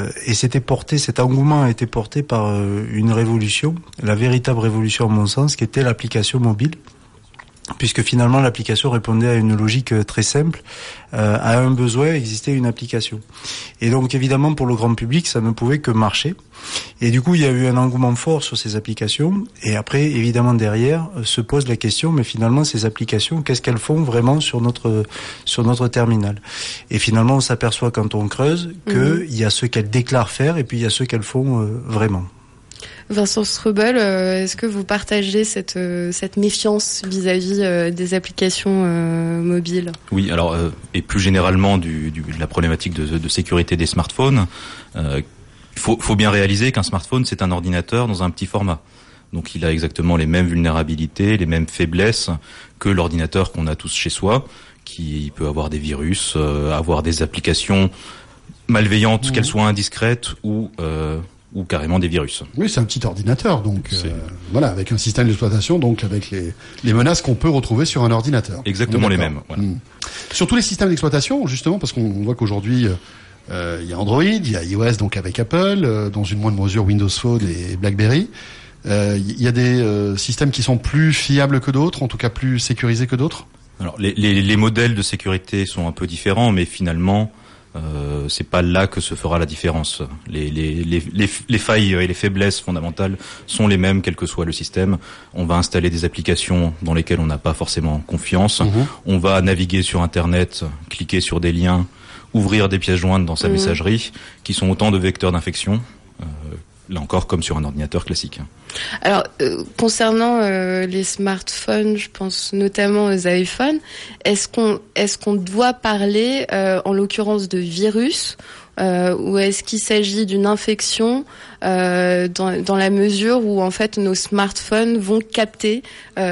cet engouement a été porté par une révolution, la véritable révolution à mon sens, qui était l'application mobile. Puisque finalement l'application répondait à une logique très simple, à un besoin existait une application. Et donc évidemment pour le grand public ça ne pouvait que marcher. Et du coup il y a eu un engouement fort sur ces applications. Et après évidemment derrière se pose la question, mais finalement ces applications, qu'est-ce qu'elles font vraiment sur notre terminal? Et finalement on s'aperçoit quand on creuse qu'il y a ce qu'elles déclarent faire et puis il y a ce qu'elles font vraiment. Vincent Streubel, est-ce que vous partagez cette méfiance vis-à-vis des applications mobiles ? Oui, alors et plus généralement de la problématique de sécurité des smartphones, faut bien réaliser qu'un smartphone c'est un ordinateur dans un petit format. Donc il a exactement les mêmes vulnérabilités, les mêmes faiblesses que l'ordinateur qu'on a tous chez soi, qui peut avoir des virus, avoir des applications malveillantes, qu'elles soient indiscrètes ou carrément des virus. Oui, c'est un petit ordinateur, donc voilà, avec un système d'exploitation, donc avec les menaces qu'on peut retrouver sur un ordinateur. Exactement les mêmes. Voilà. Sur tous les systèmes d'exploitation, justement, parce qu'on voit qu'aujourd'hui il y a Android, il y a iOS donc avec Apple, dans une moindre mesure Windows Phone et BlackBerry. Il y a des systèmes qui sont plus fiables que d'autres, en tout cas plus sécurisés que d'autres. Alors les modèles de sécurité sont un peu différents, mais finalement c'est pas là que se fera la différence. Les failles et les faiblesses fondamentales sont les mêmes quel que soit le système. On va installer des applications dans lesquelles on n'a pas forcément confiance. On va naviguer sur Internet, cliquer sur des liens, ouvrir des pièces jointes dans sa messagerie, qui sont autant de vecteurs d'infection. Là encore, comme sur un ordinateur classique. Alors, concernant les smartphones, je pense notamment aux iPhones, est-ce qu'on doit parler, en l'occurrence, de virus, ou est-ce qu'il s'agit d'une infection dans la mesure où en fait nos smartphones vont capter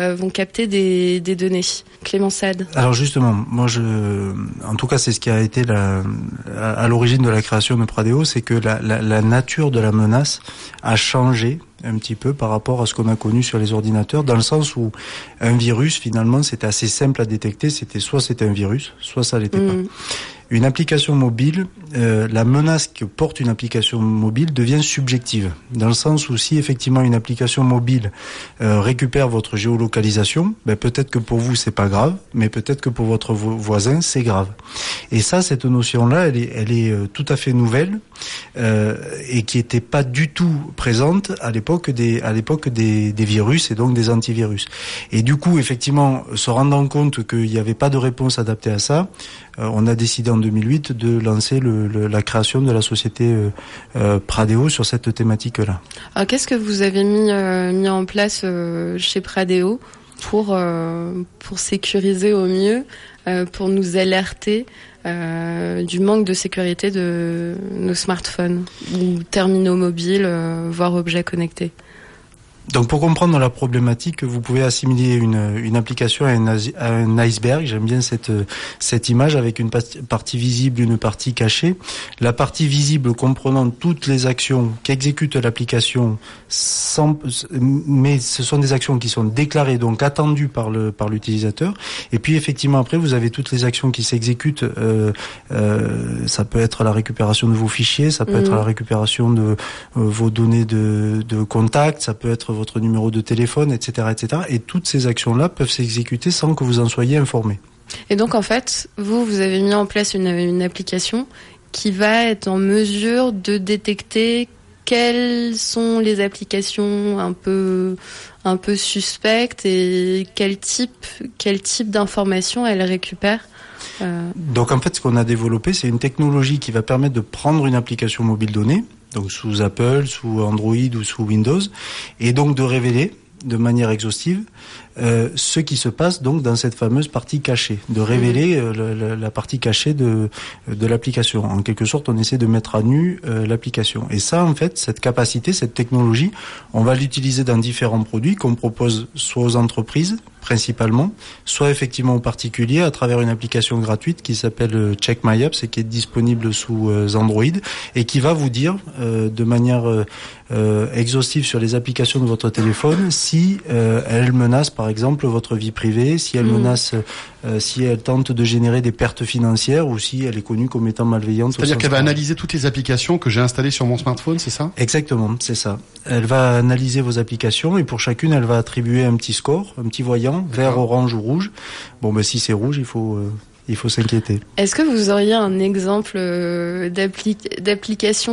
des données. Clément Sade. Alors justement, moi en tout cas c'est ce qui a été à l'origine de la création de Pradeo, c'est que la nature de la menace a changé un petit peu par rapport à ce qu'on a connu sur les ordinateurs, dans le sens où un virus finalement c'était assez simple à détecter, soit c'était un virus, soit ça l'était pas. Une application mobile, la menace que porte une application mobile devient subjective, dans le sens où si effectivement une application mobile récupère votre géolocalisation, peut-être que pour vous c'est pas grave, mais peut-être que pour votre voisin c'est grave. Et ça, cette notion-là, elle est tout à fait nouvelle et qui était pas du tout présente à l'époque des virus et donc des antivirus. Et du coup, effectivement, se rendant compte qu'il n'y avait pas de réponse adaptée à ça, on a décidé en 2008 de lancer la création de la société Pradeo sur cette thématique-là. Alors, qu'est-ce que vous avez mis en place chez Pradeo pour sécuriser au mieux, pour nous alerter du manque de sécurité de nos smartphones ou terminaux mobiles, voire objets connectés? Donc pour comprendre la problématique, vous pouvez assimiler une application à un iceberg. J'aime bien cette image avec une partie visible, une partie cachée. La partie visible comprenant toutes les actions qu'exécute l'application, mais ce sont des actions qui sont déclarées, donc attendues par l'utilisateur. Et puis effectivement après vous avez toutes les actions qui s'exécutent. Ça peut être la récupération de vos fichiers, ça peut être la récupération de vos données de contact, ça peut être votre numéro de téléphone, etc., etc. Et toutes ces actions-là peuvent s'exécuter sans que vous en soyez informé. Et donc, en fait, vous avez mis en place une application qui va être en mesure de détecter quelles sont les applications un peu suspectes et quel type d'informations elles récupèrent. Donc, en fait, ce qu'on a développé, c'est une technologie qui va permettre de prendre une application mobile donnée, donc sous Apple, sous Android ou sous Windows, et donc de révéler de manière exhaustive ce qui se passe donc dans cette fameuse partie cachée, de révéler la partie cachée de l'application. En quelque sorte, on essaie de mettre à nu l'application. Et ça, en fait, cette capacité, cette technologie, on va l'utiliser dans différents produits qu'on propose soit aux entreprises, principalement, soit effectivement aux particuliers à travers une application gratuite qui s'appelle Check My Apps et qui est disponible sous Android et qui va vous dire de manière exhaustive sur les applications de votre téléphone si elles menacent par exemple votre vie privée, si elles menacent, si elles tentent de générer des pertes financières ou si elle est connue comme étant malveillante. C'est-à-dire qu'elle va analyser toutes les applications que j'ai installées sur mon smartphone, c'est ça ? Exactement, c'est ça. Elle va analyser vos applications et pour chacune, elle va attribuer un petit score, un petit voyant, vert, orange ou rouge. Bon, ben si c'est rouge, il faut s'inquiéter. Est-ce que vous auriez un exemple d'application qui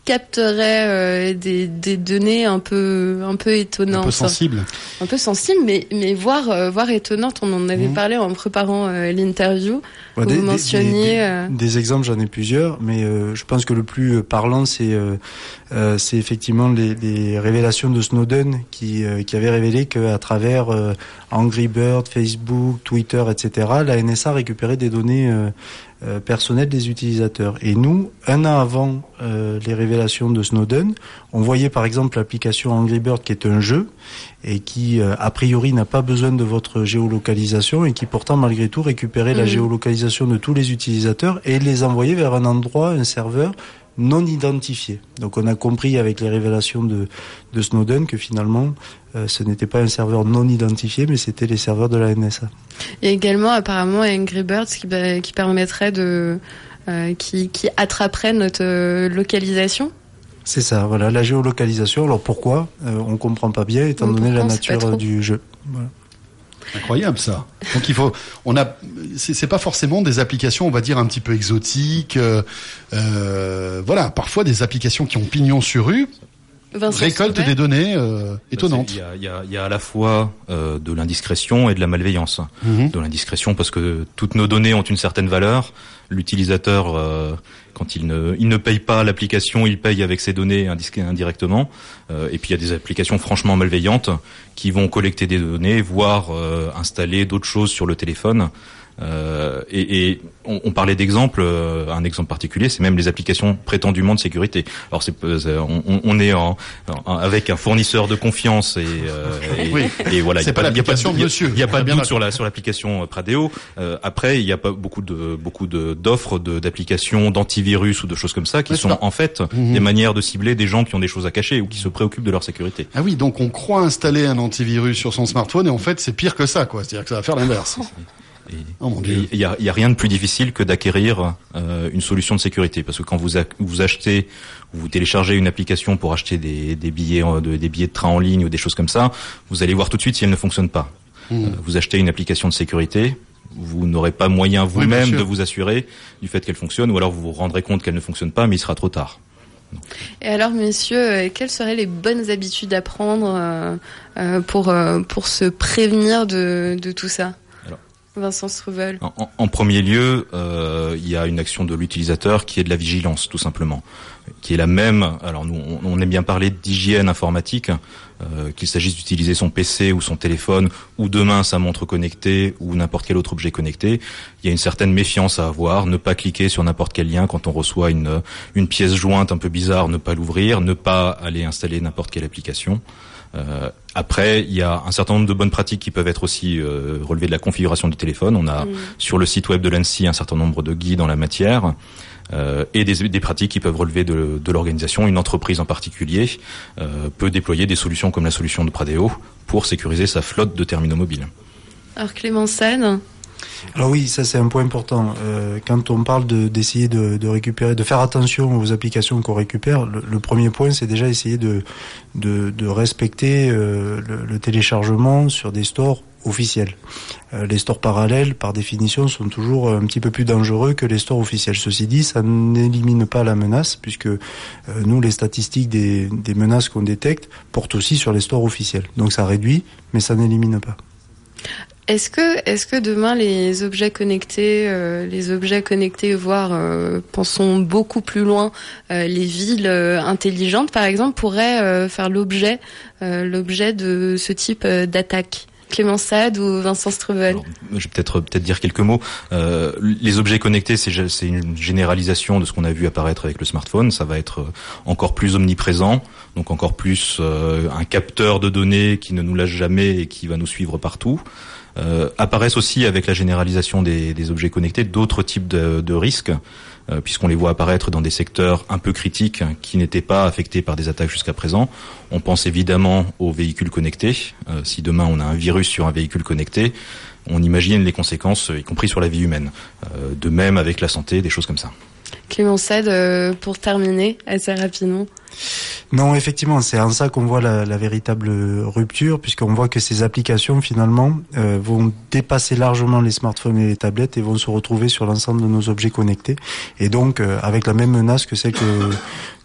capterait des données un peu étonnantes, un peu sensibles, mais voire étonnantes. On en avait parlé en préparant l'interview. Vous mentionniez des exemples, j'en ai plusieurs, mais je pense que le plus parlant c'est effectivement les révélations de Snowden qui avait révélé qu'à travers Angry Bird, Facebook, Twitter, etc., la NSA récupérait des données personnelles des utilisateurs. Et nous, un an avant les révélations de Snowden, on voyait par exemple l'application Angry Bird qui est un jeu et qui a priori n'a pas besoin de votre géolocalisation et qui pourtant malgré tout récupérait la géolocalisation de tous les utilisateurs et les envoyait vers un endroit, un serveur non identifié. Donc on a compris avec les révélations de Snowden que finalement ce n'était pas un serveur non identifié mais c'était les serveurs de la NSA. Et également apparemment Angry Birds qui permettrait qui attraperait notre localisation. C'est ça, voilà, la géolocalisation. Alors pourquoi on comprend pas bien étant donné la nature du jeu. Voilà. Incroyable ça. Donc c'est pas forcément des applications, on va dire un petit peu exotiques. Voilà, parfois des applications qui ont pignon sur rue récoltent des données étonnantes. Il y a à la fois de l'indiscrétion et de la malveillance. De l'indiscrétion parce que toutes nos données ont une certaine valeur. L'utilisateur, quand il ne paye pas l'application, il paye avec ses données indirectement. Et puis il y a des applications franchement malveillantes qui vont collecter des données, voire installer d'autres choses sur le téléphone. Et on parlait d'exemples, un exemple particulier, c'est même les applications prétendument de sécurité. Alors on est avec un fournisseur de confiance et voilà. C'est pas l'application de monsieur. Il y a pas de doute sur l'application Pradeo. Après, il y a pas beaucoup d'offres d'applications d'antivirus ou de choses comme ça qui sont en fait des manières de cibler des gens qui ont des choses à cacher ou qui se préoccupent de leur sécurité. Ah oui, donc on croit installer un antivirus sur son smartphone et en fait c'est pire que ça, quoi. C'est-à-dire que ça va faire l'inverse. Il y a rien de plus difficile que d'acquérir une solution de sécurité parce que quand vous achetez ou vous téléchargez une application pour acheter des billets de train en ligne ou des choses comme ça, vous allez voir tout de suite si elle ne fonctionne pas. Vous achetez une application de sécurité, vous n'aurez pas moyen vous-même de vous assurer du fait qu'elle fonctionne ou alors vous vous rendrez compte qu'elle ne fonctionne pas mais il sera trop tard. Et alors, messieurs, quelles seraient les bonnes habitudes à prendre pour se prévenir de tout ça ? Vincent Struvel. En premier lieu, il y a une action de l'utilisateur qui est de la vigilance, tout simplement, qui est la même. Alors nous, on aime bien parler d'hygiène informatique, qu'il s'agisse d'utiliser son PC ou son téléphone, ou demain sa montre connectée ou n'importe quel autre objet connecté. Il y a une certaine méfiance à avoir, ne pas cliquer sur n'importe quel lien quand on reçoit une pièce jointe un peu bizarre, ne pas l'ouvrir, ne pas aller installer n'importe quelle application. Après, il y a un certain nombre de bonnes pratiques qui peuvent être aussi relevées de la configuration du téléphone. On a sur le site web de l'ANSSI un certain nombre de guides en la matière et des pratiques qui peuvent relever de l'organisation. Une entreprise en particulier peut déployer des solutions comme la solution de Pradeo pour sécuriser sa flotte de terminaux mobiles. Alors Clément Sade. Alors oui, ça c'est un point important. Quand on parle d'essayer de récupérer, de faire attention aux applications qu'on récupère, le premier point c'est déjà essayer de respecter le téléchargement sur des stores officiels. Les stores parallèles, par définition, sont toujours un petit peu plus dangereux que les stores officiels. Ceci dit, ça n'élimine pas la menace, puisque nous, les statistiques des menaces qu'on détecte portent aussi sur les stores officiels. Donc ça réduit, mais ça n'élimine pas. Est-ce que demain les objets connectés, voire pensons beaucoup plus loin, les villes intelligentes par exemple pourraient faire l'objet de ce type d'attaque? Clément Sade ou Vincent Struvel? Je vais peut-être dire quelques mots. Les objets connectés, c'est une généralisation de ce qu'on a vu apparaître avec le smartphone. Ça va être encore plus omniprésent, donc encore plus un capteur de données qui ne nous lâche jamais et qui va nous suivre partout. Apparaissent aussi avec la généralisation des objets connectés d'autres types de risques, puisqu'on les voit apparaître dans des secteurs un peu critiques qui n'étaient pas affectés par des attaques jusqu'à présent. On pense évidemment aux véhicules connectés. Si demain on a un virus sur un véhicule connecté, on imagine les conséquences, y compris sur la vie humaine. De même avec la santé, des choses comme ça. Clément Sade, pour terminer assez rapidement. Non, effectivement, c'est en ça qu'on voit la véritable rupture, puisqu'on voit que ces applications, finalement, vont dépasser largement les smartphones et les tablettes et vont se retrouver sur l'ensemble de nos objets connectés. Et donc, avec la même menace que celle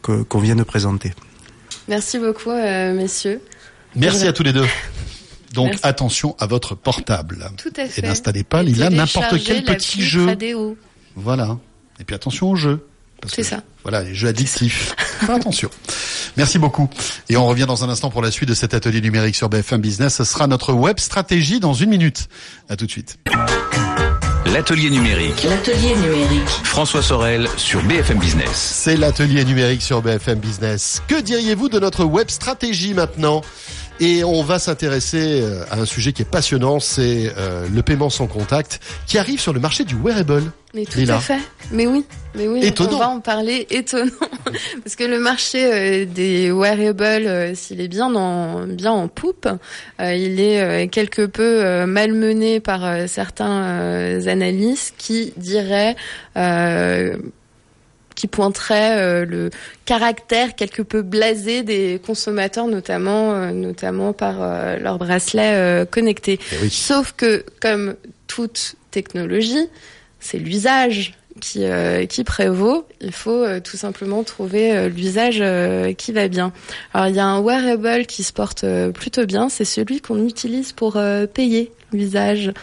qu'on vient de présenter. Merci beaucoup, messieurs. Merci à tous les deux. Donc attention à votre portable. Tout à fait. Et n'installez pas n'importe quel petit jeu. Radéo. Voilà. Et puis attention aux jeux. C'est ça. Voilà, les jeux addictifs. Attention. Merci beaucoup. Et on revient dans un instant pour la suite de cet atelier numérique sur BFM Business. Ce sera notre web stratégie dans 1 minute. À tout de suite. L'atelier numérique. L'atelier numérique. François Sorel sur BFM Business. C'est l'atelier numérique sur BFM Business. Que diriez-vous de notre web stratégie maintenant ? Et on va s'intéresser à un sujet qui est passionnant, c'est le paiement sans contact qui arrive sur le marché du wearable. Mais tout à fait. Mais oui. Étonnant. On va en parler. Étonnant. Parce que le marché des wearables, s'il est bien en poupe, il est quelque peu malmené par certains analystes qui diraient qui pointerait le caractère quelque peu blasé des consommateurs, notamment par leurs bracelets connectés. Oui. Sauf que, comme toute technologie, c'est l'usage qui prévaut. Il faut tout simplement trouver l'usage qui va bien. Alors, il y a un wearable qui se porte plutôt bien, c'est celui qu'on utilise pour payer. L'usage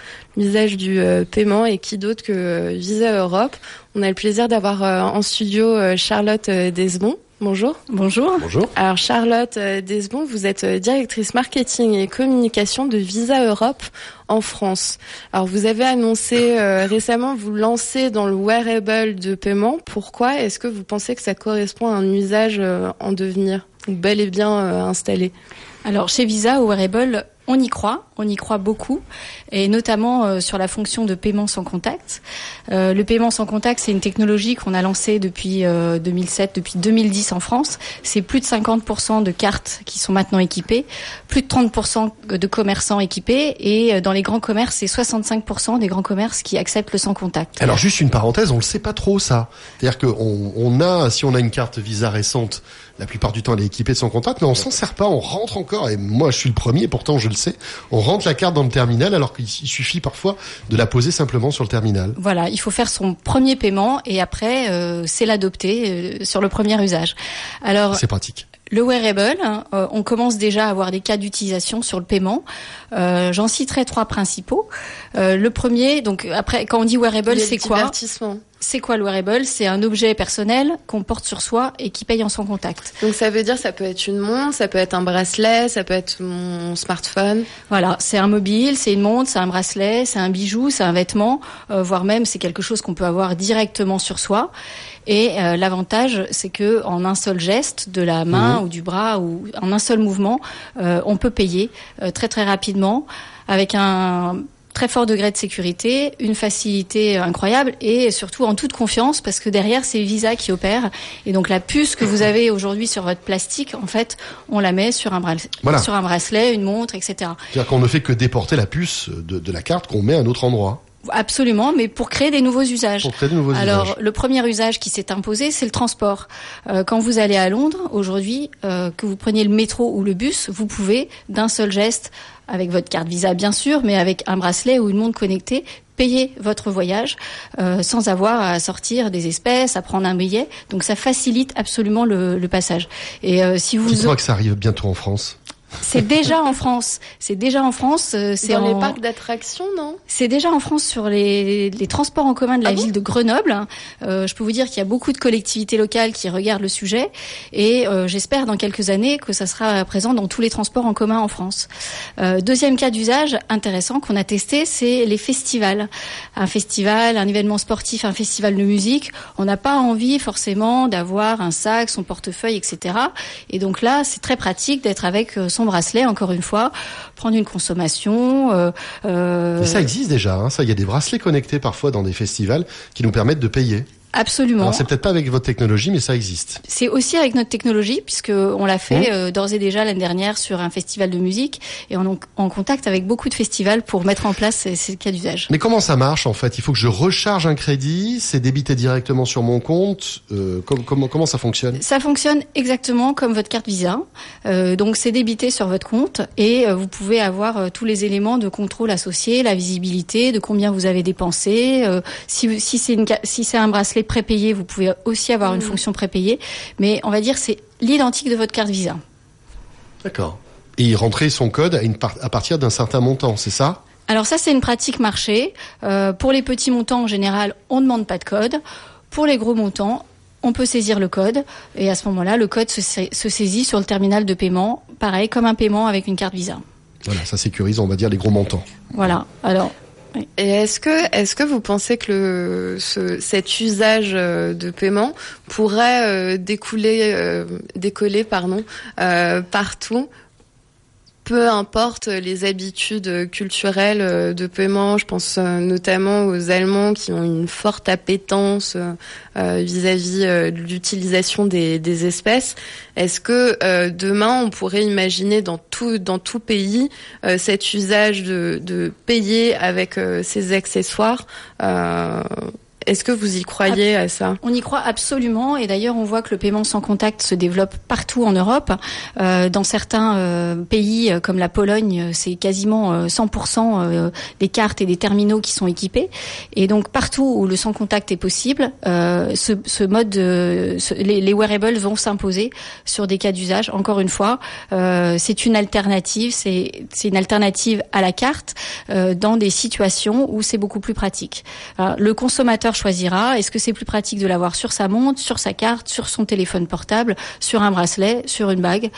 du paiement, et qui d'autre que Visa Europe. On a le plaisir d'avoir en studio Charlotte Desbon. Bonjour. Bonjour. Bonjour. Alors Charlotte Desbon, vous êtes directrice marketing et communication de Visa Europe en France. Alors vous avez annoncé récemment vous lancer dans le wearable de paiement. Pourquoi ? Est-ce que vous pensez que ça correspond à un usage en devenir, ou bel et bien installé ? Alors chez Visa, au wearable, on y croit beaucoup, et notamment sur la fonction de paiement sans contact. Le paiement sans contact, c'est une technologie qu'on a lancée depuis 2007, depuis 2010 en France. C'est plus de 50% de cartes qui sont maintenant équipées, plus de 30% de commerçants équipés, et dans les grands commerces, c'est 65% des grands commerces qui acceptent le sans contact. Alors juste une parenthèse, on le sait pas trop ça. C'est-à-dire que si on a une carte Visa récente, la plupart du temps elle est équipée de sans contact, mais on s'en sert pas, on rentre encore, et moi je suis le premier, pourtant je le sais, on rentre la carte dans le terminal alors qu'il suffit parfois de la poser simplement sur le terminal. Voilà, il faut faire son premier paiement et après c'est l'adopter sur le premier usage. Alors c'est pratique. Le wearable, on commence déjà à avoir des cas d'utilisation sur le paiement. J'en citerai 3 principaux. Le premier, donc après, quand on dit wearable, c'est quoi ? C'est quoi le wearable ? C'est un objet personnel qu'on porte sur soi et qui paye en sans contact. Donc ça veut dire ça peut être une montre, ça peut être un bracelet, ça peut être mon smartphone. Voilà, c'est un mobile, c'est une montre, c'est un bracelet, c'est un bijou, c'est un vêtement, voire même c'est quelque chose qu'on peut avoir directement sur soi. Et l'avantage, c'est que en un seul geste de la main ou du bras ou en un seul mouvement, on peut payer très très rapidement avec un très fort degré de sécurité, une facilité incroyable et surtout en toute confiance parce que derrière c'est Visa qui opère et donc la puce que vous avez aujourd'hui sur votre plastique, en fait, on la met sur un bracelet, une montre, etc. C'est-à-dire qu'on ne fait que déporter la puce de la carte qu'on met à un autre endroit. Absolument, mais pour créer des nouveaux usages. Alors, le premier usage qui s'est imposé, c'est le transport. Quand vous allez à Londres, aujourd'hui, que vous preniez le métro ou le bus, vous pouvez, d'un seul geste, avec votre carte Visa bien sûr, mais avec un bracelet ou une montre connectée, payer votre voyage sans avoir à sortir des espèces, à prendre un billet. Donc ça facilite absolument le passage. Et si vous... Je crois que ça arrive bientôt en France. C'est déjà en France. C'est dans les parcs d'attractions, non ? C'est déjà en France sur les transports en commun de la ville de Grenoble. Je peux vous dire qu'il y a beaucoup de collectivités locales qui regardent le sujet et j'espère dans quelques années que ça sera présent dans tous les transports en commun en France. Deuxième cas d'usage intéressant qu'on a testé, c'est les festivals. Un festival, un événement sportif, un festival de musique, on n'a pas envie forcément d'avoir un sac, son portefeuille, etc. Et donc là, c'est très pratique d'être avec son bracelet, encore une fois, prendre une consommation. Mais ça existe déjà, hein, ça. Il y a des bracelets connectés parfois dans des festivals qui nous permettent de payer. Absolument. Alors c'est peut-être pas avec votre technologie, mais ça existe. C'est aussi avec notre technologie, puisque on l'a fait d'ores et déjà l'année dernière sur un festival de musique, et on est en contact avec beaucoup de festivals pour mettre en place ces cas d'usage. Mais comment ça marche en fait ? Il faut que je recharge un crédit, c'est débité directement sur mon compte. Comment ça fonctionne ? Ça fonctionne exactement comme votre carte Visa. Donc c'est débité sur votre compte et vous pouvez avoir tous les éléments de contrôle associés, la visibilité de combien vous avez dépensé, si c'est un bracelet, bracelet prépayé, vous pouvez aussi avoir une fonction prépayée, mais on va dire c'est l'identique de votre carte Visa. D'accord. Et rentrer son code à partir d'un certain montant, c'est ça ? Alors ça, c'est une pratique marché. Pour les petits montants, en général, on ne demande pas de code. Pour les gros montants, on peut saisir le code. Et à ce moment-là, le code se saisit sur le terminal de paiement, pareil, comme un paiement avec une carte Visa. Voilà, ça sécurise, on va dire, les gros montants. Voilà. Alors... Et est-ce que vous pensez que cet usage de paiement pourrait décoller partout, peu importe les habitudes culturelles de paiement? Je pense notamment aux Allemands qui ont une forte appétence vis-à-vis de l'utilisation des espèces. Est-ce que demain on pourrait imaginer dans tout pays cet usage de payer avec ces accessoires? Est-ce que vous y croyez à ça ? On y croit absolument, et d'ailleurs on voit que le paiement sans contact se développe partout en Europe. Dans certains pays comme la Pologne, c'est quasiment 100% des cartes et des terminaux qui sont équipés. Et donc partout où le sans contact est possible, ce mode, les wearables vont s'imposer sur des cas d'usage. Encore une fois, c'est une alternative, c'est une alternative à la carte dans des situations où c'est beaucoup plus pratique. Le consommateur choisira, est-ce que c'est plus pratique de l'avoir sur sa montre, sur sa carte, sur son téléphone portable, sur un bracelet, sur une bague.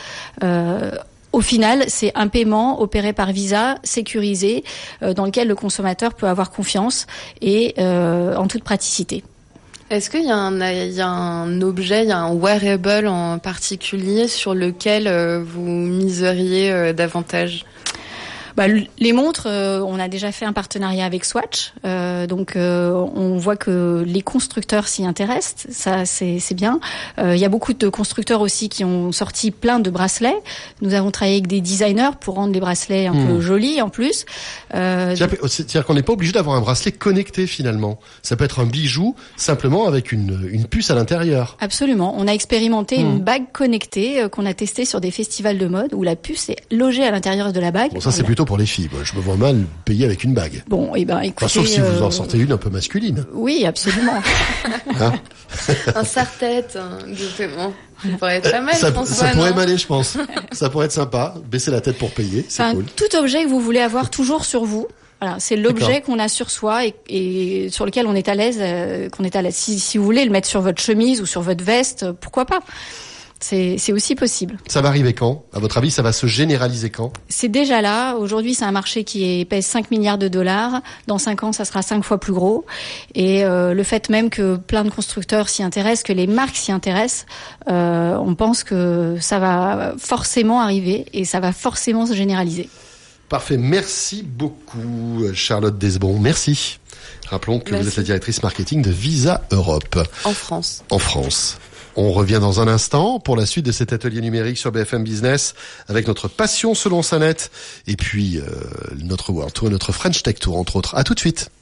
Au final, c'est un paiement opéré par Visa, sécurisé, dans lequel le consommateur peut avoir confiance et en toute praticité. Est-ce qu'il y a un objet, il y a un wearable en particulier sur lequel vous miseriez davantage ? Les montres, on a déjà fait un partenariat avec Swatch, donc on voit que les constructeurs s'y intéressent, ça c'est bien. Il y a beaucoup de constructeurs aussi qui ont sorti plein de bracelets. Nous avons travaillé avec des designers pour rendre les bracelets un peu jolis en plus. C'est-à-dire qu'on n'est pas obligé d'avoir un bracelet connecté finalement. Ça peut être un bijou simplement avec une puce à l'intérieur. Absolument. On a expérimenté une bague connectée qu'on a testée sur des festivals de mode où la puce est logée à l'intérieur de la bague. Bon, ça c'est plutôt pour les filles. Moi, je me vois mal payer avec une bague. Bon, écoutez... sauf si vous en sortez une un peu masculine. Oui, absolument. Un serre-tête de paiement. Ça pourrait être pas mal, François, ça pourrait m'aller, je pense. Ça pourrait être sympa. Baisser la tête pour payer, c'est cool. Tout objet que vous voulez avoir toujours sur vous. Voilà, c'est l'objet qu'on a sur soi et sur lequel on est à l'aise, Si vous voulez le mettre sur votre chemise ou sur votre veste, pourquoi pas? C'est aussi possible. Ça va arriver quand ? À votre avis, ça va se généraliser quand ? C'est déjà là. Aujourd'hui, c'est un marché qui pèse 5 milliards de dollars. Dans 5 ans, ça sera 5 fois plus gros. Et le fait même que plein de constructeurs s'y intéressent, que les marques s'y intéressent, on pense que ça va forcément arriver et ça va forcément se généraliser. Parfait. Merci beaucoup, Charlotte Desbon. Merci. Rappelons que vous êtes la directrice marketing de Visa Europe. En France. En France. On revient dans un instant pour la suite de cet atelier numérique sur BFM Business avec notre passion selon Sanette et puis notre World Tour et notre French Tech Tour entre autres. À tout de suite.